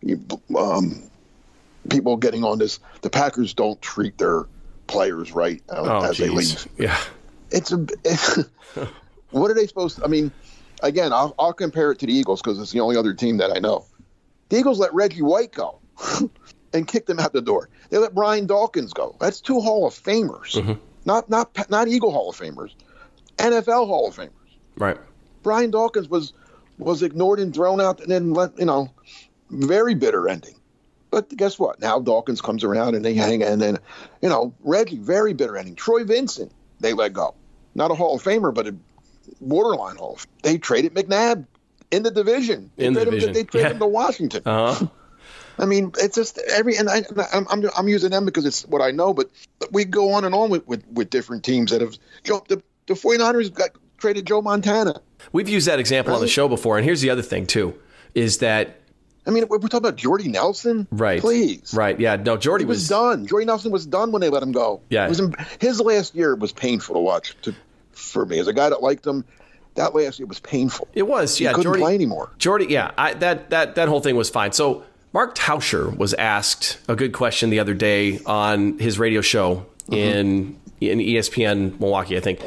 um, people getting on this. The Packers don't treat their players right uh, Oh, as geez. they leave. Yeah. It's a. It's, what are they supposed to? I mean, again, I'll, I'll compare it to the Eagles because it's the only other team that I know. The Eagles let Reggie White go and kicked him out the door. They let Brian Dawkins go. That's two Hall of Famers, mm-hmm. not not not Eagle Hall of Famers, N F L Hall of Famers. Right. Brian Dawkins was was ignored and thrown out, and then let you know, very bitter ending. But guess what? Now Dawkins comes around and they hang, and then you know Reggie, very bitter ending. Troy Vincent, they let go. Not a Hall of Famer, but a borderline Hall of Fame. They traded McNabb in the division. They in the traded division. Him, they traded yeah. him to Washington. Uh-huh. I mean, it's just every, and I, I'm, I'm I'm using them because it's what I know, but we go on and on with, with, with different teams that have, Joe, the, the 49ers got traded Joe Montana. We've used that example right. on the show before, and here's the other thing, too, is that, I mean, we're talking about Jordy Nelson. Right. Please. Right. Yeah. No, Jordy was, was done. Jordy Nelson was done when they let him go. Yeah. It was, his last year was painful to watch to, for me. As a guy that liked him, that last year was painful. It was. Yeah. He couldn't Jordy, play anymore. Jordy. Yeah. I, that, that, that whole thing was fine. So Mark Tauscher was asked a good question the other day on his radio show mm-hmm. in, in E S P N Milwaukee, I think.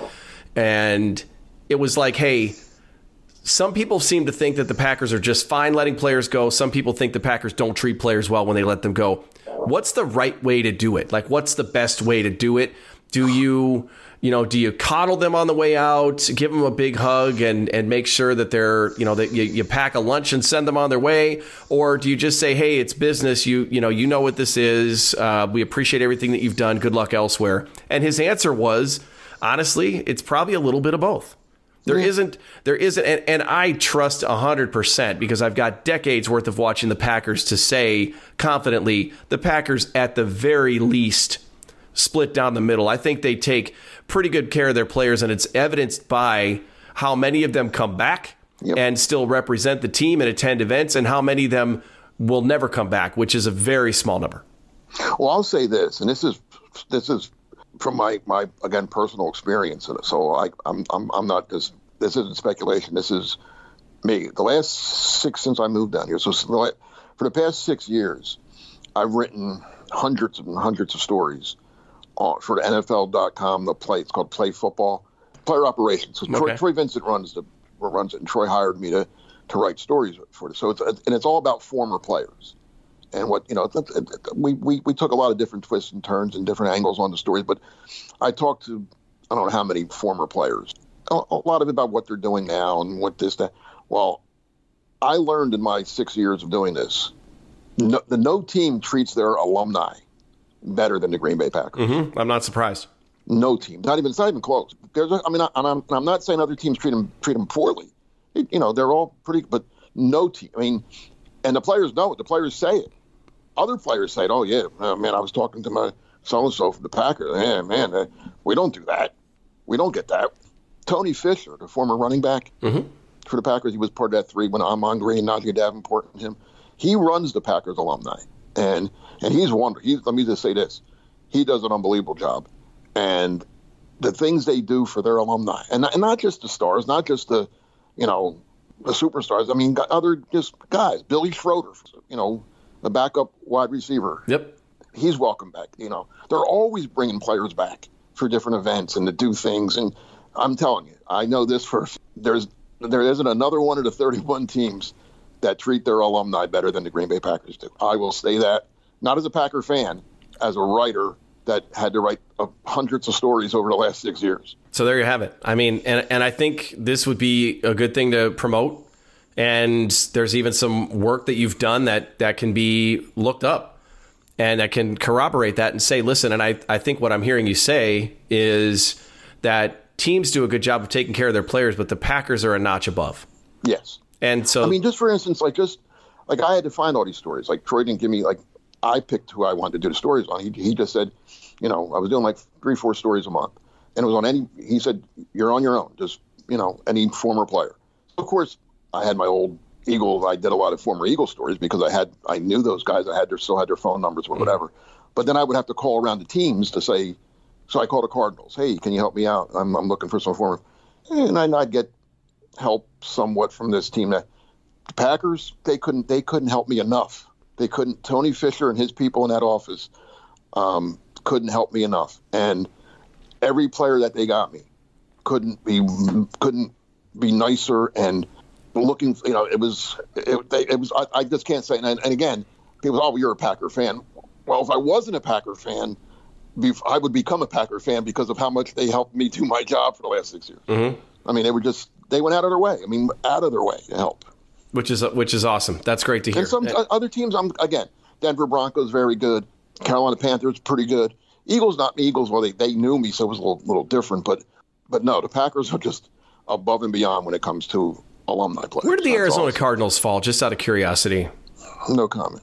And it was like, hey, some people seem to think that the Packers are just fine letting players go. Some people think the Packers don't treat players well when they let them go. What's the right way to do it? Like, what's the best way to do it? Do you, you know, do you coddle them on the way out, give them a big hug and, and make sure that they're, you know, that you, you pack a lunch and send them on their way? Or do you just say, hey, it's business. You, you know, you know what this is. Uh, we appreciate everything that you've done. Good luck elsewhere. And his answer was, honestly, it's probably a little bit of both. There isn't, there isn't, and, and I trust one hundred percent because I've got decades worth of watching the Packers to say confidently the Packers at the very least split down the middle. I think they take pretty good care of their players, and it's evidenced by how many of them come back yep. and still represent the team and attend events, and how many of them will never come back, which is a very small number. Well, I'll say this, and this is this is from my, my again personal experience, so I, I'm I'm I'm not this. This isn't speculation. This is me. The last six since I moved down here. So for the past six years, I've written hundreds and hundreds of stories on, for the N F L dot com. The play it's called Play Football, Player Operations. So okay. Troy, Troy Vincent runs the runs it, and Troy hired me to to write stories for it. So it's and it's all about former players. And what you know, we, we we took a lot of different twists and turns and different angles on the stories. But I talked to I don't know how many former players. A lot of it about what they're doing now and what this, that. Well, I learned in my six years of doing this, no, the no team treats their alumni better than the Green Bay Packers. Mm-hmm. I'm not surprised. No team, not even, it's not even close. There's, a, I mean, I, I'm, I'm not saying other teams treat them treat them poorly. It, you know, they're all pretty, but no team. I mean, and the players know it. The players say it. Other players say, "Oh yeah, uh, man, I was talking to my so and so from the Packers. Yeah, man, uh, we don't do that. We don't get that." Tony Fisher, the former running back mm-hmm. for the Packers, he was part of that three when Amon Green, Najee Davenport, and him. He runs the Packers alumni, and and he's wonderful. He's, let me just say this: he does an unbelievable job, and the things they do for their alumni, and not, and not just the stars, not just the, you know, the superstars. I mean, other just guys. Billy Schroeder, you know, the backup wide receiver. Yep, he's welcome back. You know, they're always bringing players back for different events and to do things and. I'm telling you, I know this for there's there isn't another one of the thirty-one teams that treat their alumni better than the Green Bay Packers do. I will say that, not as a Packer fan, as a writer that had to write uh, hundreds of stories over the last six years. So there you have it. I mean, and, and I think this would be a good thing to promote. And there's even some work that you've done that, that can be looked up and that can corroborate that and say, listen, and I, I think what I'm hearing you say is that teams do a good job of taking care of their players, but the Packers are a notch above. Yes. And so, I mean, just for instance, like just like I had to find all these stories. Like Troy didn't give me like I picked who I wanted to do the stories on. He he just said, you know, I was doing like three, four stories a month, and it was on any. He said, you're on your own. Just you know, any former player. Of course, I had my old Eagles. I did a lot of former Eagle stories because I had I knew those guys. I had their still had their phone numbers or whatever. Mm-hmm. But then I would have to call around the teams to say. So I called the Cardinals. Hey, can you help me out? I'm I'm looking for some former. And I, I'd get help somewhat from this team. That the Packers, they couldn't they couldn't help me enough. They couldn't. Tony Fisher and his people in that office um, couldn't help me enough. And every player that they got me couldn't be couldn't be nicer and looking. You know, it was it, they, it was. I, I just can't say. And, and again, people, oh, you're a Packer fan. Well, if I wasn't a Packer fan, I would become a Packer fan because of how much they helped me do my job for the last six years. Mm-hmm. I mean, they were just they went out of their way. I mean, out of their way to help. Which is which is awesome. That's great to hear. And some and, other teams, I'm again, Denver Broncos very good, Carolina Panthers pretty good. Eagles not me. Eagles, well, they, they knew me, so it was a little, little different. But but no, the Packers are just above and beyond when it comes to alumni players. Where did the That's Arizona awesome. Cardinals fall? Just out of curiosity. No comment.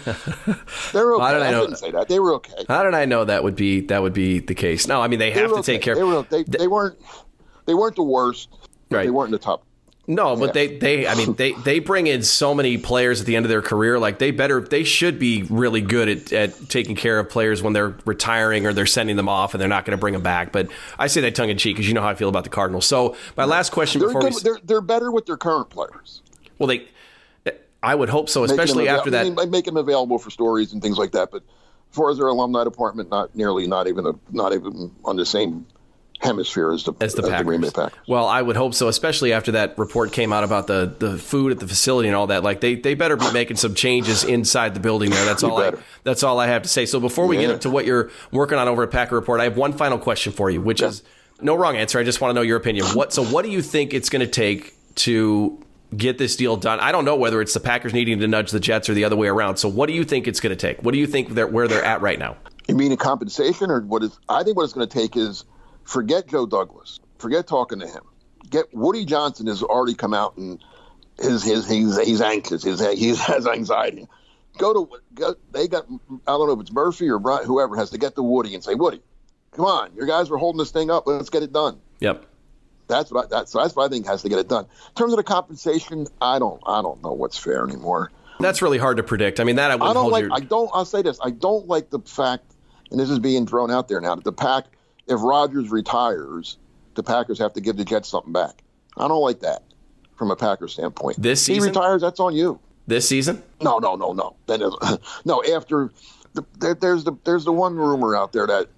They're okay. How did I, I know? didn't say that. They were okay. How did I know that would be that would be the case? No, I mean they have to okay. take care. They were they, they weren't they weren't the worst. Right. They weren't in the top. No, but yeah. they, they I mean they, they bring in so many players at the end of their career. Like they better they should be really good at, at taking care of players when they're retiring or they're sending them off and they're not going to bring them back. But I say that tongue in cheek because you know how I feel about the Cardinals. So my last question they're before good, we they're they're better with their current players. Well, they I would hope so, especially avail- after that. I mean, make them available for stories and things like that. But as far as their alumni department, not nearly, not even, a, not even on the same hemisphere as the, as the, as Packers. the Green Bay Packers. Well, I would hope so, especially after that report came out about the, the food at the facility and all that. Like they, they better be making some changes inside the building there. That's all. I, that's all I have to say. So before we yeah. get into what you're working on over at Packer Report, I have one final question for you, which yeah. is no wrong answer. I just want to know your opinion. What so what do you think it's going to take to get this deal done? I don't know whether it's the Packers needing to nudge the Jets or the other way around. So what do you think it's going to take? What do you think they're, where they're at right now? You mean a compensation or what is, I think what it's going to take is forget Joe Douglas, forget talking to him. Get Woody Johnson has already come out and his, his, he's, he's anxious. His, he has anxiety. Go to, go, they got, I don't know if it's Murphy or Brian, whoever has to get to Woody and say, Woody, come on, your guys were holding this thing up. Let's get it done. Yep. That's what I, that's that's what I think has to get it done. In terms of the compensation, I don't I don't know what's fair anymore. That's really hard to predict. I mean, that I, I don't like. your... I don't. I'll say this. I don't like the fact, and this is being thrown out there now, that the Pack, if Rodgers retires, the Packers have to give the Jets something back. I don't like that from a Packers standpoint. This season, he retires, that's on you. This season? No, no, no, no. Then no. After the, there, there's the there's the one rumor out there that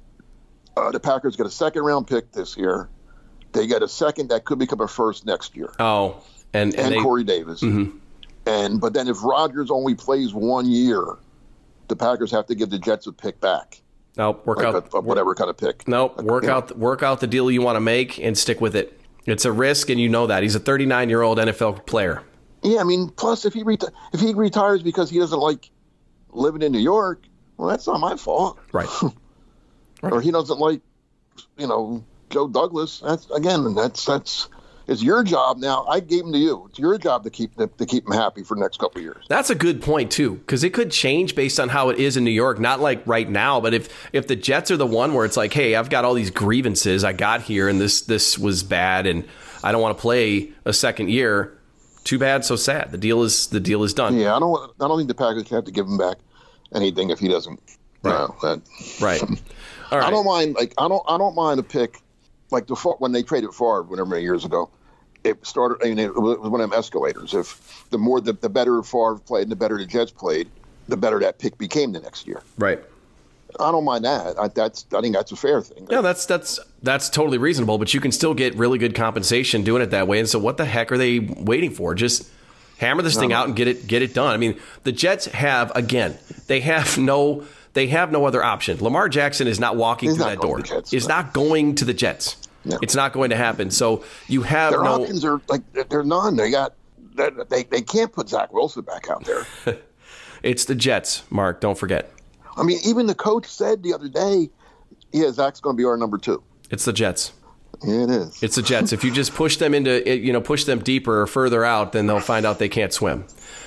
uh, the Packers get a second round pick this year. They get a second that could become a first next year. Oh, and and, and they, Corey Davis. Mm-hmm. And but then if Rodgers only plays one year, the Packers have to give the Jets a pick back. No, work like out a, a whatever kind of pick. No, work you out know. work out the deal you want to make and stick with it. It's a risk, and you know that. He's a thirty-nine-year-old N F L player. Yeah, I mean, plus if he reti- if he retires because he doesn't like living in New York, well, that's not my fault. Right. right. Or he doesn't like, you know. Joe Douglas. That's again. That's that's. It's your job now. I gave him to you. It's your job to keep to, to keep him happy for the next couple of years. That's a good point too, because it could change based on how it is in New York. Not like right now, but if if the Jets are the one where it's like, hey, I've got all these grievances. I got here and this this was bad, and I don't want to play a second year. Too bad, so sad. The deal is the deal is done. Yeah, I don't. I don't think the Packers have to give him back anything if he doesn't. Right. You know, that, right. All right. I don't mind. Like I don't. I don't mind a pick. Like the when they traded Favre, whatever many years ago, it started. I mean, it was one of them escalators. If the more the, the better Favre played, and the better the Jets played, the better that pick became the next year. Right. I don't mind that. I, that's. I think that's a fair thing. Yeah, that's that's that's totally reasonable. But you can still get really good compensation doing it that way. And so, what the heck are they waiting for? Just Hammer this no, thing no. out and get it get it done. I mean, the Jets have, again, they have no they have no other option. Lamar Jackson is not walking He's through not that going door. to the Jets, He's no. not going to the Jets. No. It's not going to happen. So you have Their no options are like they're none. They got they they can't put Zach Wilson back out there. It's the Jets, Mark. Don't forget. I mean, even the coach said the other day, yeah, Zach's going to be our number two. It's the Jets. Yeah, it is. It's the Jets. If you just push them into, you know, push them deeper or further out, then they'll find out they can't swim.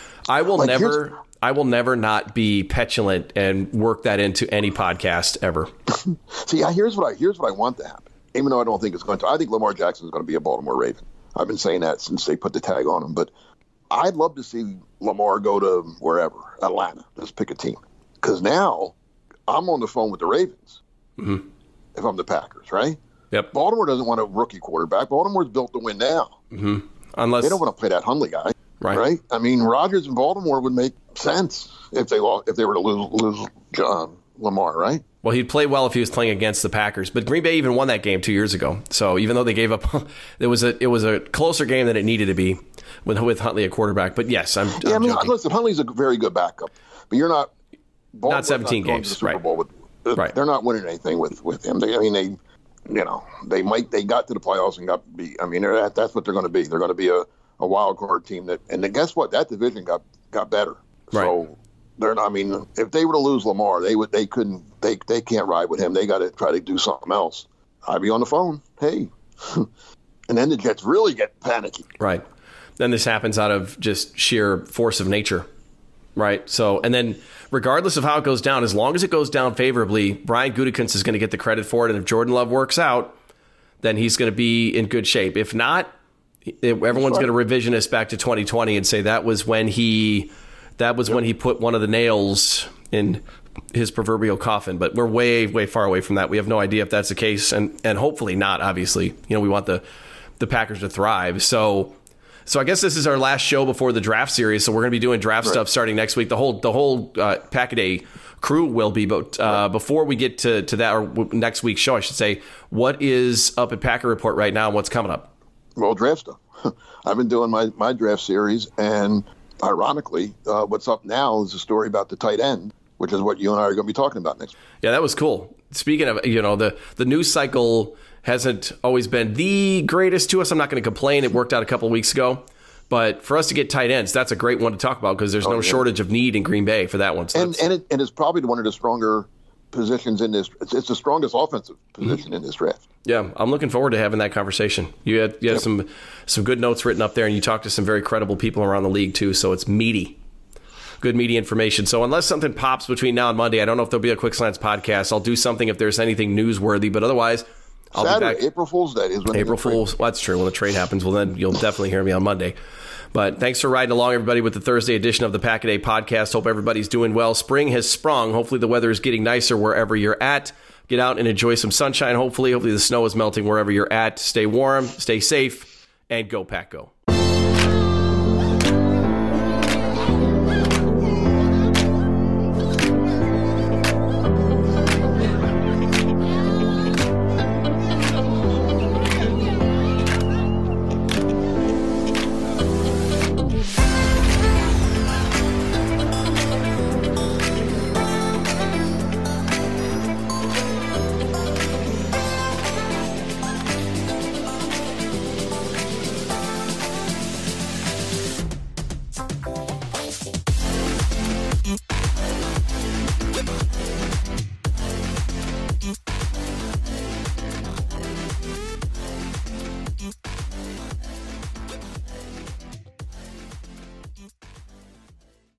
I will Like, never, I will never not be petulant and work that into any podcast ever. See, here's what I here's what I want to happen. Even though I don't think it's going to, I think Lamar Jackson is going to be a Baltimore Raven. I've been saying that since they put the tag on him. But I'd love to see Lamar go to wherever, Atlanta. Just pick a team. Because now I'm on the phone with the Ravens. Mm-hmm. If I'm the Packers, right? Yep. Baltimore doesn't want a rookie quarterback. Baltimore's built to win now. Mm-hmm. Unless They don't want to play that Hundley guy, right? right? I mean, Rodgers in Baltimore would make sense if they lost, if they were to lose, lose John Lamar, right? Well, he'd play well if he was playing against the Packers, but Green Bay even won that game two years ago. So even though they gave up, it was a it was a closer game than it needed to be with with Huntley at quarterback. But yes, I'm, Yeah, I'm I mean, joking. listen, Huntley's a very good backup, but you're not. Baltimore's seventeen going games, to the Super right. Bowl with, uh, Right. They're not winning anything with, with him. They, I mean, they, you know, they might they got to the playoffs and got beat. I mean, they're, that's what they're going to be. They're going to be a, a wild card team that, and then guess what? That division got got better. Right. So they're not. I mean, if they were to lose Lamar, they would. They couldn't. They they can't ride with him. They got to try to do something else. I'd be on the phone. Hey, and then the Jets really get panicky. Right. Then this happens out of just sheer force of nature. Right. So, and then regardless of how it goes down, as long as it goes down favorably, Brian Gutekunst is going to get the credit for it. And if Jordan Love works out, then he's going to be in good shape. If not, it, everyone's right. going to revisionist back to twenty twenty and say that was when he, that was yep. when he put one of the nails in his proverbial coffin. But we're way, way far away from that. We have no idea if that's the case, and and hopefully not. Obviously, you know, we want the the Packers to thrive. So. So I guess this is our last show before the draft series. So we're going to be doing draft right. stuff starting next week. The whole the whole uh, Pack-A-Day crew will be. But uh, right. before we get to, to that, or next week's show, I should say, what is up at Packer Report right now and what's coming up? Well, draft stuff. I've been doing my, my draft series, and ironically, uh, what's up now is a story about the tight end, which is what you and I are going to be talking about next week. Yeah, that was cool. Speaking of, you know, the, the news cycle hasn't always been the greatest to us. I'm not going to complain. It worked out a couple of weeks ago. But for us to get tight ends, that's a great one to talk about because there's oh, no yeah. shortage of need in Green Bay for that one. So and and, it, and it's probably one of the stronger positions in this. It's, it's the strongest offensive position mm-hmm. in this draft. Yeah, I'm looking forward to having that conversation. You had, you had yep. some some good notes written up there, and you talked to some very credible people around the league, too. So it's meaty. Good meaty information. So unless something pops between now and Monday, I don't know if there'll be a Quick Slants podcast. I'll do something if there's anything newsworthy. But otherwise, I'll Saturday, be back. April Fool's Day is when April Fool's. Well, that's true. When the trade happens, well, then you'll definitely hear me on Monday. But thanks for riding along, everybody, with the Thursday edition of the Pack-A-Day podcast. Hope everybody's doing well. Spring has sprung. Hopefully the weather is getting nicer wherever you're at. Get out and enjoy some sunshine, hopefully. Hopefully the snow is melting wherever you're at. Stay warm, stay safe, and go Pack Go.